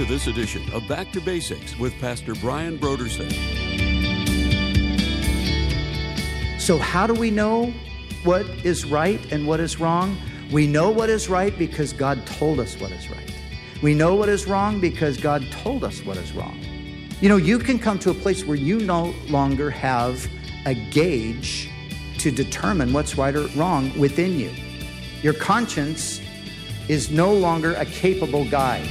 this edition of Back to Basics with Pastor Brian Brodersen. So how do we know what is right and what is wrong? We know what is right because God told us what is right. We know what is wrong because God told us what is wrong. You know, you can come to a place where you no longer have a gauge to determine what's right or wrong within you. Your conscience is no longer a capable guide.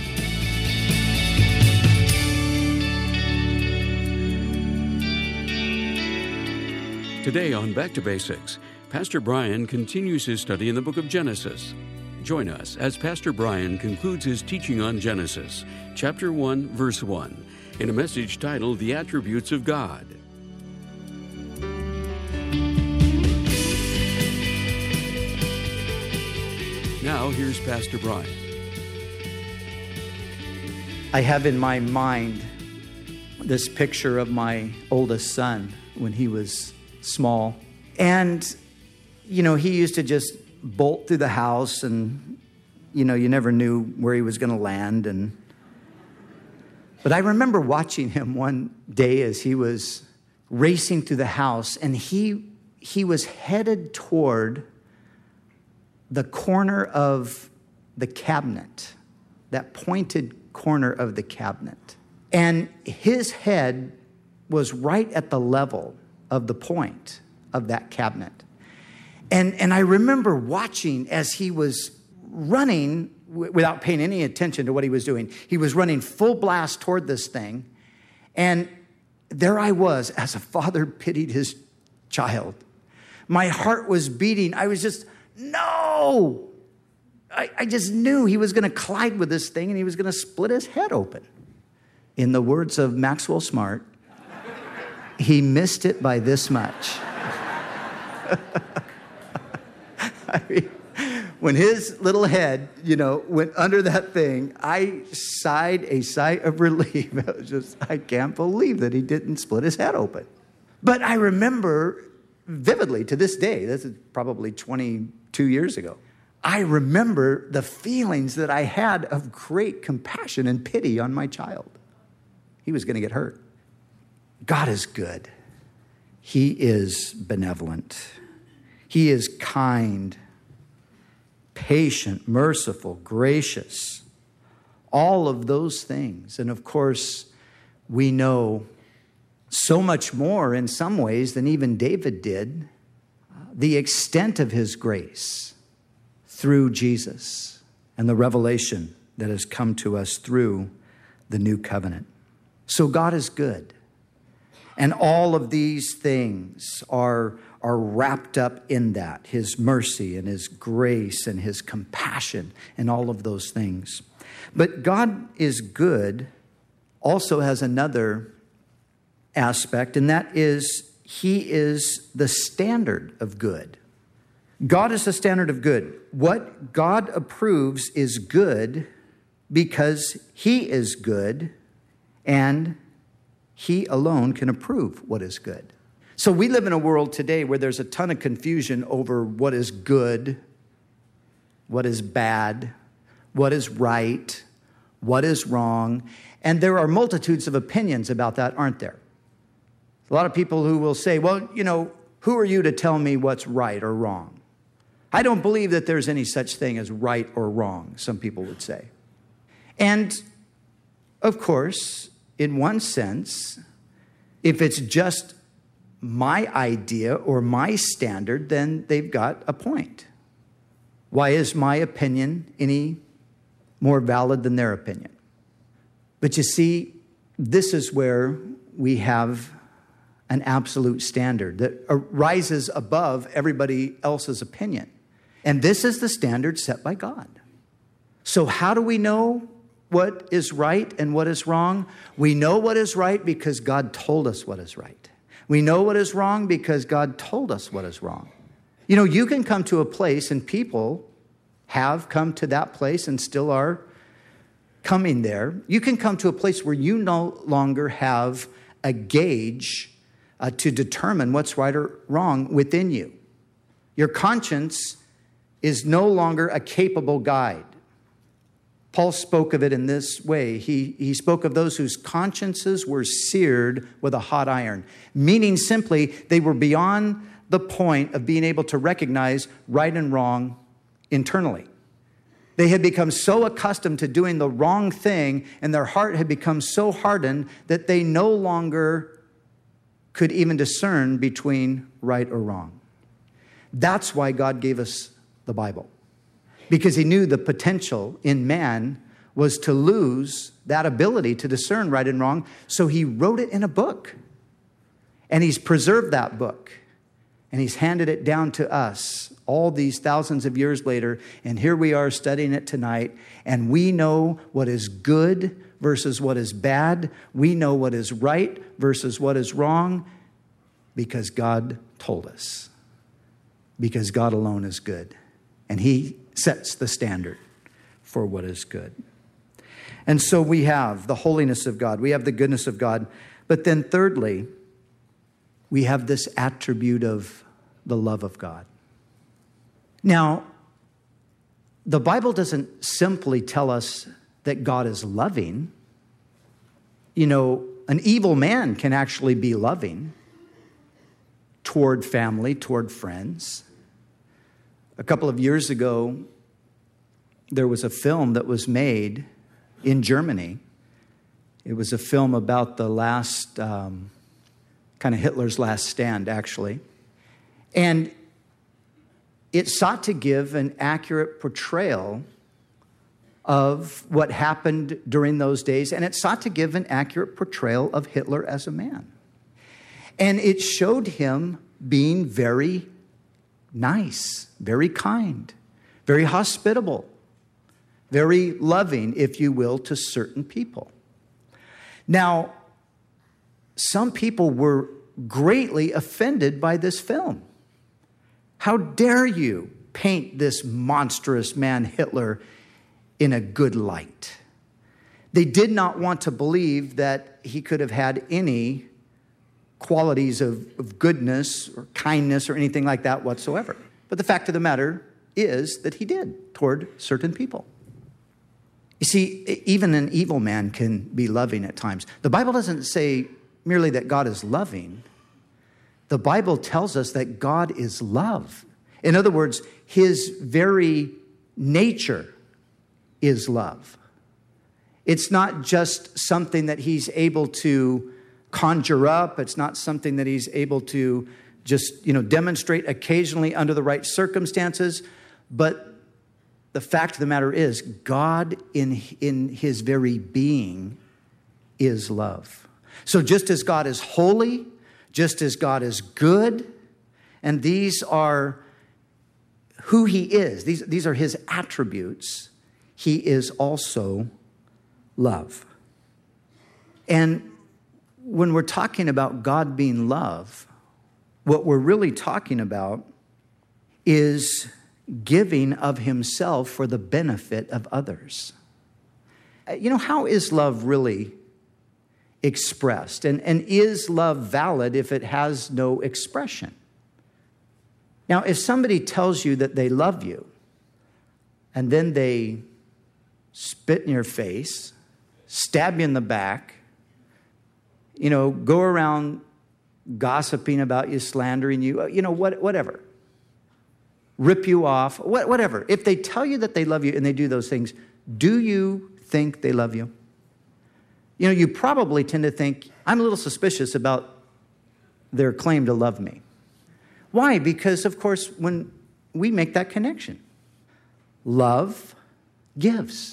Today on Back to Basics, Pastor Brian continues his study in the book of Genesis. Join us as Pastor Brian concludes his teaching on Genesis, chapter 1, verse 1, in a message titled The Attributes of God. Now, here's Pastor Brian. I have in my mind this picture of my oldest son when he was small. And, you know, he used to just bolt through the house and, you know, you never knew where he was going to land. But I remember watching him one day as he was racing through the house, and he was headed toward the corner of the cabinet, that pointed corner of the cabinet. And his head was right at the level of the point of that cabinet. And I remember watching as he was running without paying any attention to what he was doing. He was running full blast toward this thing. And there I was as a father pitied his child. My heart was beating. I was just, no! I just knew he was going to collide with this thing and he was going to split his head open. In the words of Maxwell Smart, he missed it by this much. I mean, when his little head, went under that thing, I sighed a sigh of relief. I can't believe that he didn't split his head open. But I remember vividly to this day, this is probably 22 years ago, I remember the feelings that I had of great compassion and pity on my child. He was going to get hurt. God is good. He is benevolent. He is kind, patient, merciful, gracious. All of those things. And of course, we know so much more in some ways than even David did, the extent of his grace through Jesus and the revelation that has come to us through the new covenant. So God is good. And all of these things are wrapped up in that, his mercy and his grace and his compassion and all of those things. But God is good also has another aspect, and that is he is the standard of good. God is the standard of good. What God approves is good because he is good, and he alone can approve what is good. So we live in a world today where there's a ton of confusion over what is good, what is bad, what is right, what is wrong. And there are multitudes of opinions about that, aren't there? A lot of people who will say, well, who are you to tell me what's right or wrong? I don't believe that there's any such thing as right or wrong, some people would say. And of course, in one sense, if it's just my idea or my standard, then they've got a point. Why is my opinion any more valid than their opinion? But you see, this is where we have an absolute standard that rises above everybody else's opinion. And this is the standard set by God. So how do we know what is right and what is wrong? We know what is right because God told us what is right. We know what is wrong because God told us what is wrong. You can come to a place, and people have come to that place and still are coming there. You can come to a place where you no longer have a gauge to determine what's right or wrong within you. Your conscience is no longer a capable guide. Paul spoke of it in this way. He spoke of those whose consciences were seared with a hot iron, meaning simply they were beyond the point of being able to recognize right and wrong internally. They had become so accustomed to doing the wrong thing, and their heart had become so hardened that they no longer could even discern between right or wrong. That's why God gave us the Bible, because he knew the potential in man was to lose that ability to discern right and wrong. So he wrote it in a book, and he's preserved that book, and he's handed it down to us all these thousands of years later. And here we are studying it tonight, and we know what is good versus what is bad. We know what is right versus what is wrong, because God told us. Because God alone is good, and he sets the standard for what is good. And so we have the holiness of God. We have the goodness of God. But then thirdly, we have this attribute of the love of God. Now, the Bible doesn't simply tell us that God is loving. You know, an evil man can actually be loving toward family, toward friends. A couple of years ago, there was a film that was made in Germany. It was a film about the last, kind of Hitler's last stand, actually. And it sought to give an accurate portrayal of what happened during those days, and it sought to give an accurate portrayal of Hitler as a man. And it showed him being very nice, very kind, very hospitable, very loving, if you will, to certain people. Now, some people were greatly offended by this film. How dare you paint this monstrous man Hitler in a good light? They did not want to believe that he could have had any qualities of goodness or kindness or anything like that whatsoever. But the fact of the matter is that he did toward certain people. You see, even an evil man can be loving at times. The Bible doesn't say merely that God is loving. The Bible tells us that God is love. In other words, his very nature is love. It's not just something that he's able to conjure up. It's not something that he's able to just, demonstrate occasionally under the right circumstances. But the fact of the matter is, God in his very being is love. So just as God is holy, just as God is good, and these are who he is, these are his attributes, he is also love. And when we're talking about God being love, what we're really talking about is giving of himself for the benefit of others. How is love really expressed? And is love valid if it has no expression? Now, if somebody tells you that they love you, and then they spit in your face, stab you in the back, go around gossiping about you, slandering you, whatever. Rip you off, whatever. If they tell you that they love you and they do those things, do you think they love you? You probably tend to think, I'm a little suspicious about their claim to love me. Why? Because, of course, when we make that connection, love gives.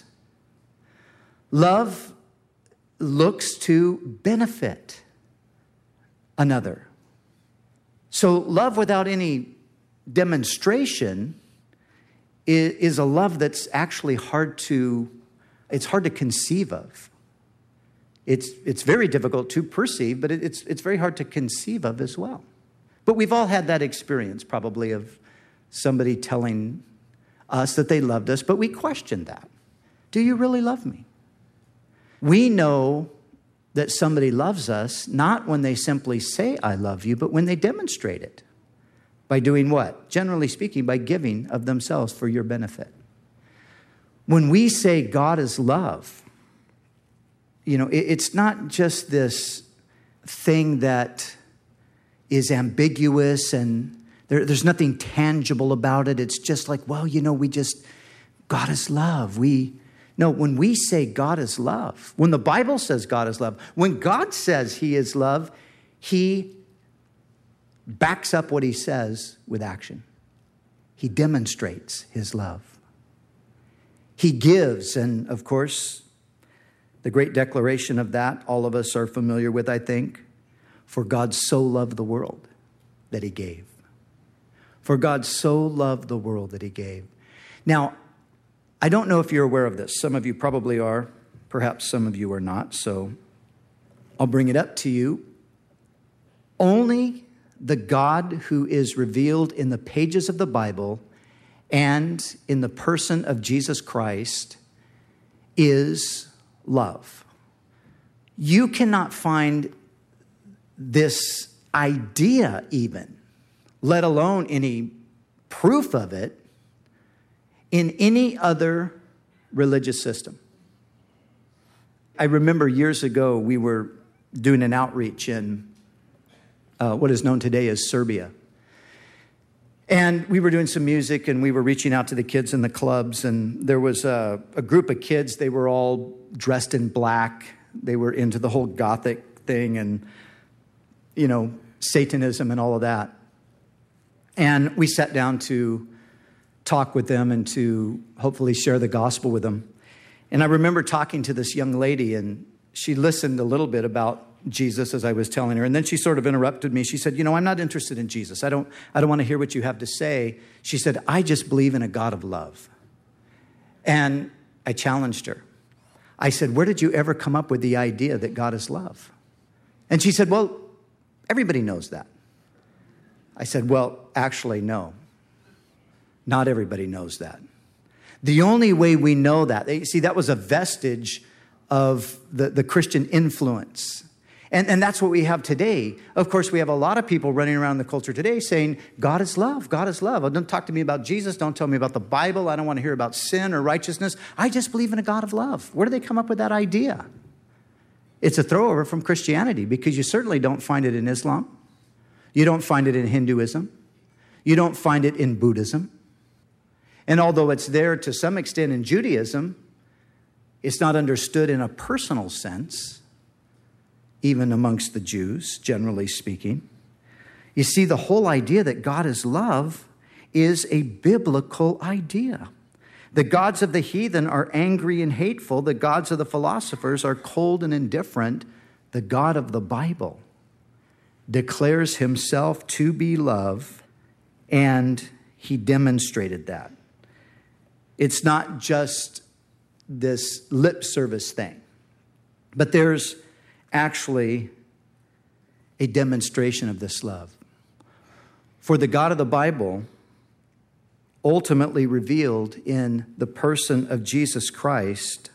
Love looks to benefit another. So love without any demonstration is a love that's actually hard to conceive of. It's very difficult to perceive, but it's very hard to conceive of as well. But we've all had that experience probably of somebody telling us that they loved us, but we questioned that. Do you really love me? We know that somebody loves us not when they simply say, I love you, but when they demonstrate it. By doing what? Generally speaking, by giving of themselves for your benefit. When we say God is love, it's not just this thing that is ambiguous and there's nothing tangible about it. It's just like, God is love. When we say God is love, when the Bible says God is love, when God says he is love, he backs up what he says with action. He demonstrates his love. He gives, and of course, the great declaration of that, all of us are familiar with, I think. For God so loved the world that he gave. For God so loved the world that he gave. Now, I don't know if you're aware of this. Some of you probably are. Perhaps some of you are not. So I'll bring it up to you. Only the God who is revealed in the pages of the Bible and in the person of Jesus Christ is love. You cannot find this idea even, let alone any proof of it, in any other religious system. I remember years ago we were doing an outreach in what is known today as Serbia. And we were doing some music and we were reaching out to the kids in the clubs, and there was a group of kids. They were all dressed in black. They were into the whole Gothic thing and, Satanism and all of that. And we sat down to talk with them and to hopefully share the gospel with them. And I remember talking to this young lady, and she listened a little bit about Jesus as I was telling her. And then she sort of interrupted me. She said, I'm not interested in Jesus. I don't want to hear what you have to say. She said, I just believe in a God of love. And I challenged her. I said, where did you ever come up with the idea that God is love? And she said, well, everybody knows that. I said, well, actually, no. Not everybody knows that. The only way we know that, that was a vestige of the Christian influence. And that's what we have today. Of course, we have a lot of people running around the culture today saying, God is love, God is love. Don't talk to me about Jesus. Don't tell me about the Bible. I don't want to hear about sin or righteousness. I just believe in a God of love. Where do they come up with that idea? It's a throwover from Christianity, because you certainly don't find it in Islam. You don't find it in Hinduism. You don't find it in Buddhism. And although it's there to some extent in Judaism, it's not understood in a personal sense, even amongst the Jews, generally speaking. You see, the whole idea that God is love is a biblical idea. The gods of the heathen are angry and hateful. The gods of the philosophers are cold and indifferent. The God of the Bible declares himself to be love, and he demonstrated that. It's not just this lip service thing, but there's actually a demonstration of this love. For the God of the Bible, ultimately revealed in the person of Jesus Christ,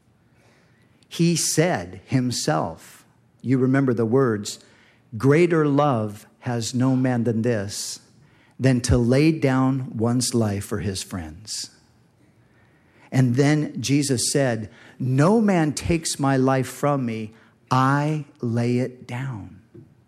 he said himself, you remember the words, greater love has no man than this, than to lay down one's life for his friends. And then Jesus said, no man takes my life from me, I lay it down.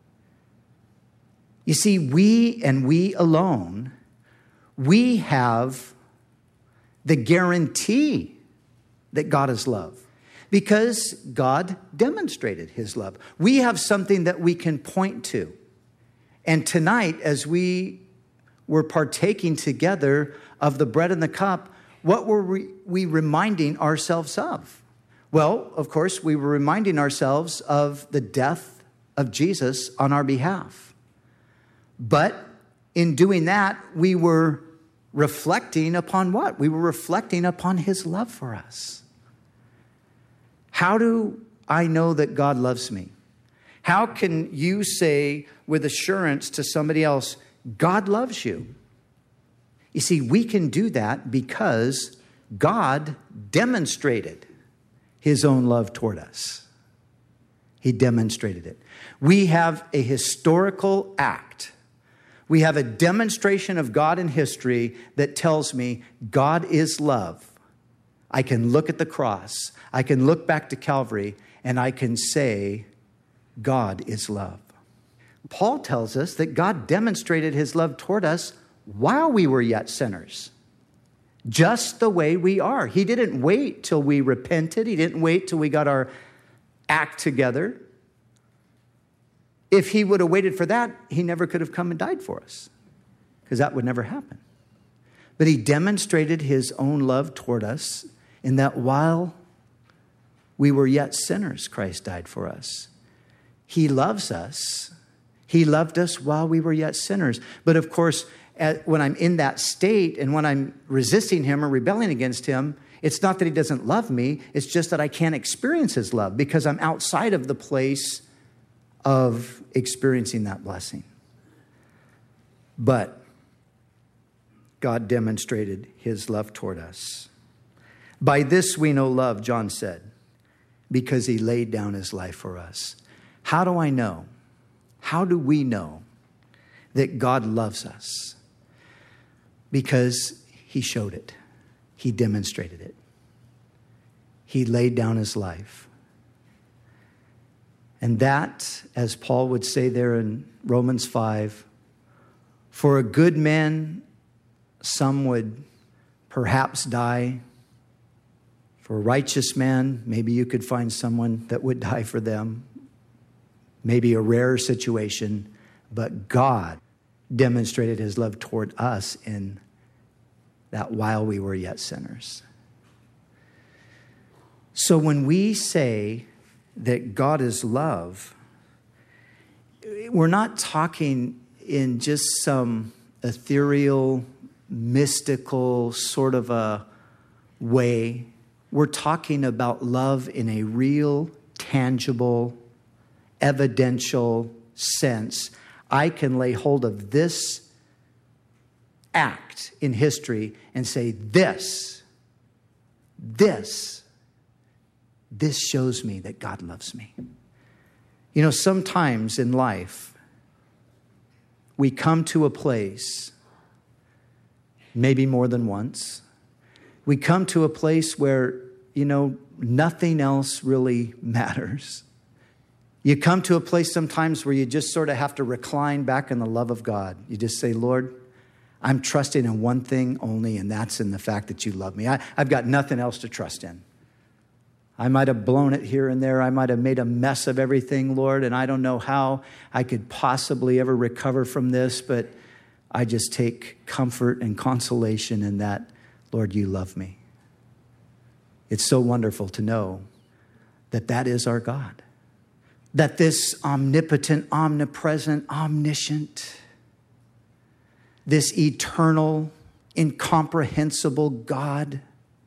You see, we and we alone, we have the guarantee that God is love, because God demonstrated his love. We have something that we can point to. And tonight, as we were partaking together of the bread and the cup, what were we reminding ourselves of? Well, of course, we were reminding ourselves of the death of Jesus on our behalf. But in doing that, we were reflecting upon what? We were reflecting upon his love for us. How do I know that God loves me? How can you say with assurance to somebody else, God loves you? You see, we can do that because God demonstrated his own love toward us. He demonstrated it. We have a historical act. We have a demonstration of God in history that tells me God is love. I can look at the cross. I can look back to Calvary, and I can say, God is love. Paul tells us that God demonstrated his love toward us while we were yet sinners, just the way we are. He didn't wait till we repented. He didn't wait till we got our act together. If he would have waited for that, he never could have come and died for us, because that would never happen. But he demonstrated his own love toward us in that while we were yet sinners, Christ died for us. He loves us. He loved us while we were yet sinners. But of course, when I'm in that state and when I'm resisting him or rebelling against him, it's not that he doesn't love me. It's just that I can't experience his love because I'm outside of the place of experiencing that blessing. But God demonstrated his love toward us. By this we know love, John said, because he laid down his life for us. How do I know? How do we know that God loves us? Because he showed it. He demonstrated it. He laid down his life. And that, as Paul would say there in Romans 5, for a good man, some would perhaps die. For a righteous man, maybe you could find someone that would die for them. Maybe a rare situation, but God demonstrated his love toward us in that while we were yet sinners. So when we say that God is love, we're not talking in just some ethereal, mystical sort of a way. We're talking about love in a real, tangible, evidential sense. I can lay hold of this act in history and say, this shows me that God loves me. You know, sometimes in life, we come to a place, maybe more than once, we come to a place where, nothing else really matters. You come to a place sometimes where you just sort of have to recline back in the love of God. You just say, Lord, I'm trusting in one thing only, and that's in the fact that you love me. I've got nothing else to trust in. I might have blown it here and there. I might have made a mess of everything, Lord, and I don't know how I could possibly ever recover from this, but I just take comfort and consolation in that, Lord, you love me. It's so wonderful to know that that is our God. That this omnipotent, omnipresent, omniscient, this eternal, incomprehensible God,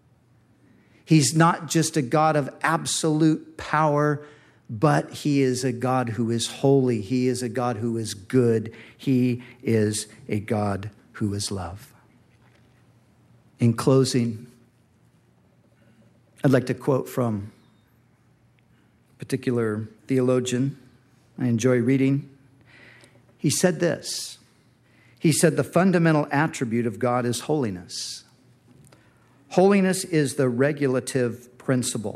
he's not just a God of absolute power, but he is a God who is holy. He is a God who is good. He is a God who is love. In closing, I'd like to quote from a particular theologian I enjoy reading. He said this. He said, the fundamental attribute of God is holiness. Holiness is the regulative principle,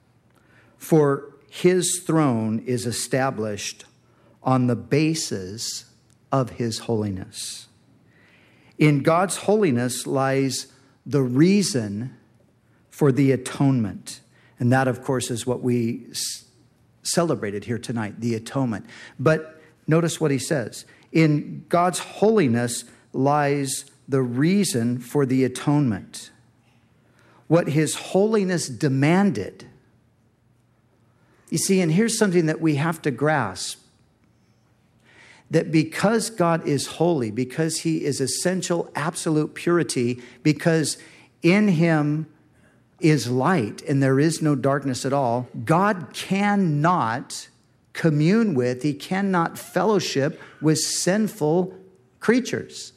for his throne is established on the basis of his holiness. In God's holiness lies the reason for the atonement. And that, of course, is what we celebrated here tonight, the atonement. But notice what he says. In God's holiness lies the reason for the atonement. What his holiness demanded. You see, and here's something that we have to grasp. That because God is holy, because he is essential, absolute purity, because in him is light and there is no darkness at all, God cannot commune with, he cannot fellowship with sinful creatures.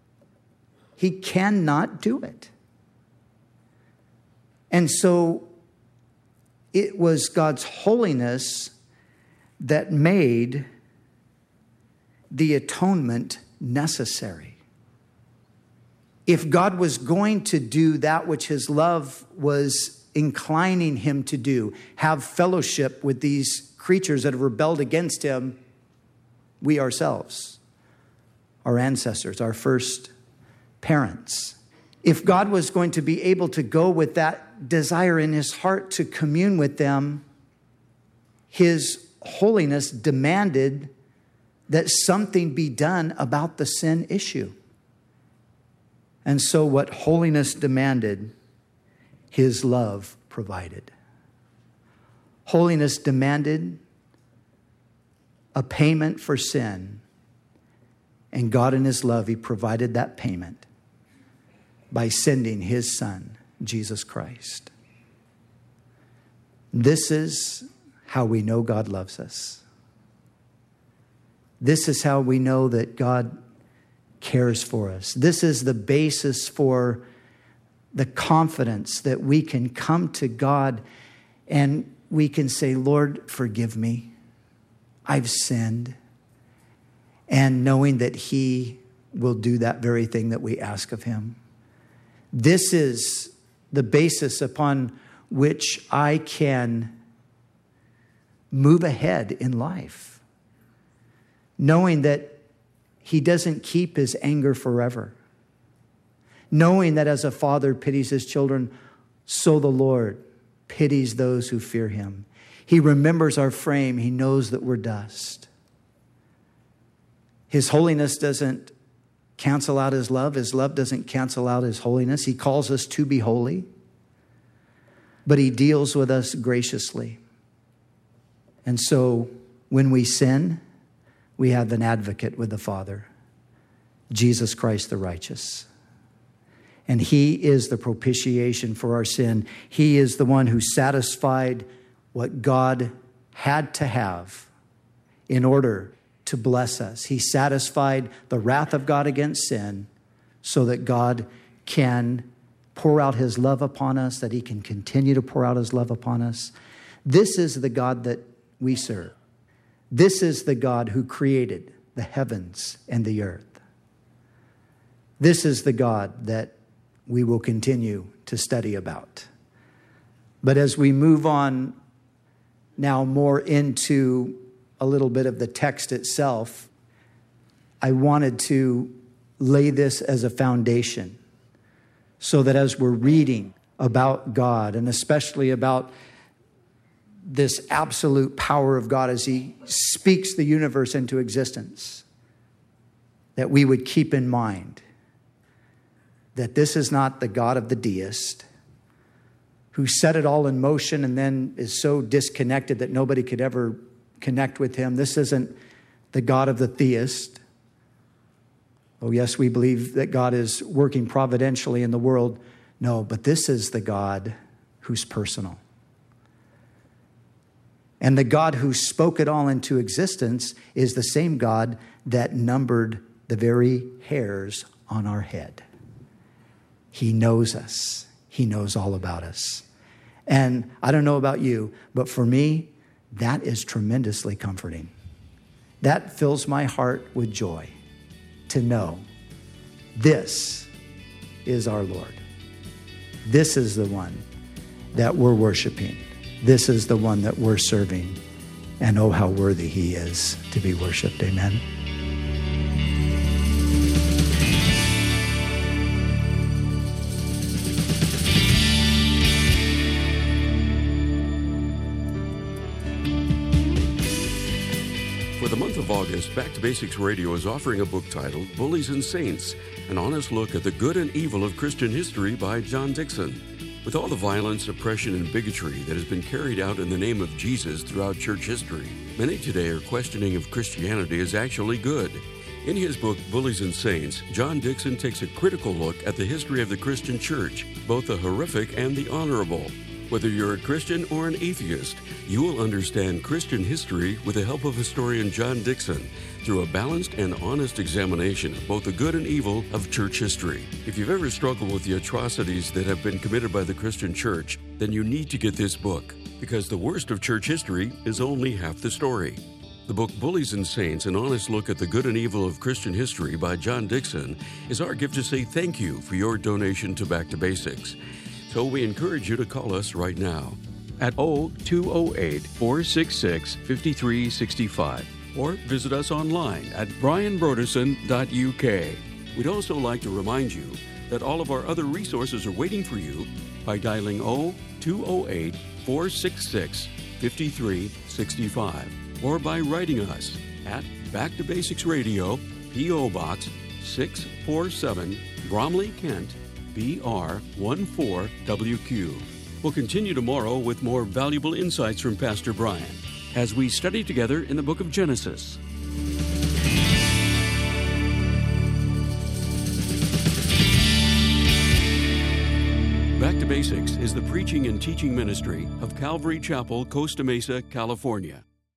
He cannot do it. And so it was God's holiness that made the atonement necessary. if God was going to do that which his love was inclining him to do, have fellowship with these creatures that have rebelled against him, we ourselves, our ancestors, our first parents, if God was going to be able to go with that desire in his heart to commune with them, his holiness demanded that something be done about the sin issue. And so what holiness demanded, his love provided. Holiness demanded a payment for sin. And God in his love, he provided that payment by sending his Son, Jesus Christ. This is how we know God loves us. This is how we know that God cares for us. This is the basis for the confidence that we can come to God and we can say, Lord, forgive me. I've sinned. And knowing that he will do that very thing that we ask of him. This is the basis upon which I can move ahead in life, knowing that he doesn't keep his anger forever, knowing that as a father pities his children, so the Lord pities those who fear him. He remembers our frame. He knows that we're dust. His holiness doesn't cancel out his love. His love doesn't cancel out his holiness. He calls us to be holy, but he deals with us graciously. And so when we sin, we have an advocate with the Father, Jesus Christ the righteous. And he is the propitiation for our sin. He is the one who satisfied what God had to have in order to bless us. He satisfied the wrath of God against sin so that God can pour out his love upon us, that he can continue to pour out his love upon us. This is the God that we serve. This is the God who created the heavens and the earth. This is the God that we will continue to study about. But as we move on now more into a little bit of the text itself, I wanted to lay this as a foundation so that as we're reading about God, and especially about this absolute power of God as he speaks the universe into existence, that we would keep in mind that this is not the God of the deist who set it all in motion and then is so disconnected that nobody could ever connect with him. This isn't the God of the theist. Oh, yes, we believe that God is working providentially in the world. No, but this is the God who's personal. And the God who spoke it all into existence is the same God that numbered the very hairs on our head. He knows us. He knows all about us. And I don't know about you, but for me, that is tremendously comforting. That fills my heart with joy to know this is our Lord. This is the one that we're worshiping. This is the one that we're serving. And oh, how worthy he is to be worshiped. Amen. For the month of August, Back to Basics Radio is offering a book titled Bullies and Saints, an honest look at the good and evil of Christian history by John Dickson. With all the violence, oppression, and bigotry that has been carried out in the name of Jesus throughout church history, many today are questioning if Christianity is actually good. In his book, Bullies and Saints, John Dickson takes a critical look at the history of the Christian church, both the horrific and the honorable. Whether you're a Christian or an atheist, you will understand Christian history with the help of historian John Dickson through a balanced and honest examination of both the good and evil of church history. If you've ever struggled with the atrocities that have been committed by the Christian church, then you need to get this book, because the worst of church history is only half the story. The book Bullies and Saints, an honest look at the good and evil of Christian history by John Dixon, is our gift to say thank you for your donation to Back to Basics. So we encourage you to call us right now at 0208-466-5365 or visit us online at brianbroderson.uk. We'd also like to remind you that all of our other resources are waiting for you by dialing 0208-466-5365 or by writing us at Back to Basics Radio, P.O. Box 647, Bromley, Kent, BR 14WQ. We'll continue tomorrow with more valuable insights from Pastor Brian as we study together in the book of Genesis. Back to Basics is the preaching and teaching ministry of Calvary Chapel, Costa Mesa, California.